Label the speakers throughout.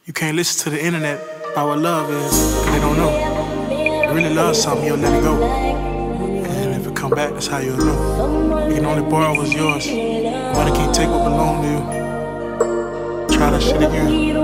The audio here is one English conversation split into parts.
Speaker 1: You can't listen to the internet about what love is, cause they don't know. You really love something, you'll let it go. And if it come back, that's how you'll know. You can only borrow what's yours. Nobody can't take what belongs to you. Try that shit again.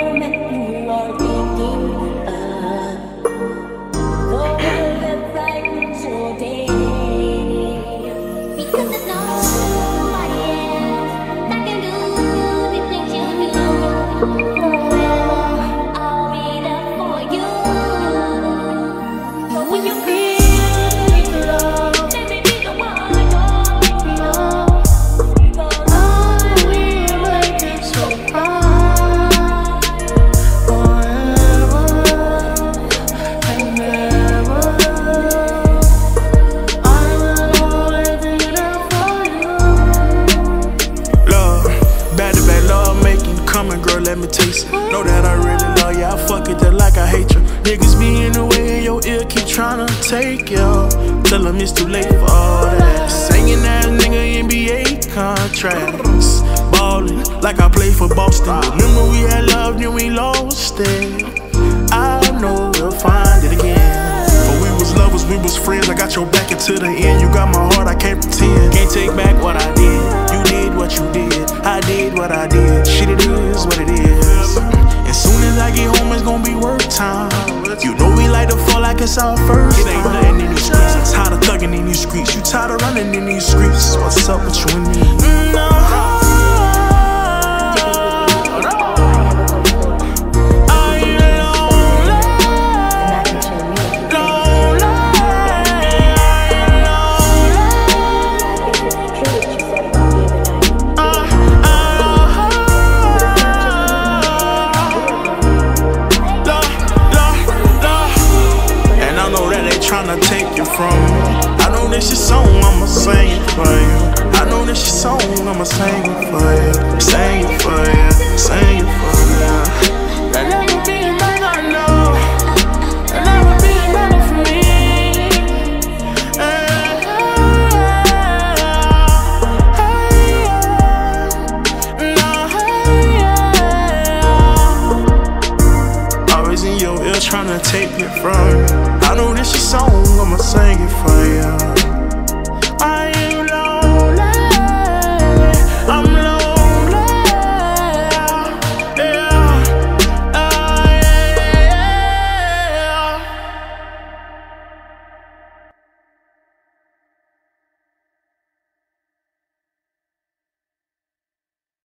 Speaker 1: Girl, let me taste it. Know that I really love you, I fuck it just like I hate you. Niggas be in the way in your ear, keep tryna take you. Tell them it's too late for all that. Singing ass nigga NBA contracts. Ballin' like I played for Boston. Remember we had love, then we lost it. I know we'll find it again. But we was lovers, we was friends. I got your back until the end. You got my heart, I can't pretend. Can't take back what I did. You did what you did. I did what I did. Shit, it is what it is. As soon as I get home, it's gonna be work time. You know we like to fall like it's our first time. It ain't nothing in these streets. I'm tired of thugging in these streets. You tired of running in these streets. What's up with you and me? Tryna take you from me. I know this your song, I'ma sing it for you. I know this your song, I'ma sing it for you. Sing it for you, sing it for you. There'll never be another, I know. There'll never be another for me. Always in your ear tryna take it from you. I know this your song, I'ma sing it for you.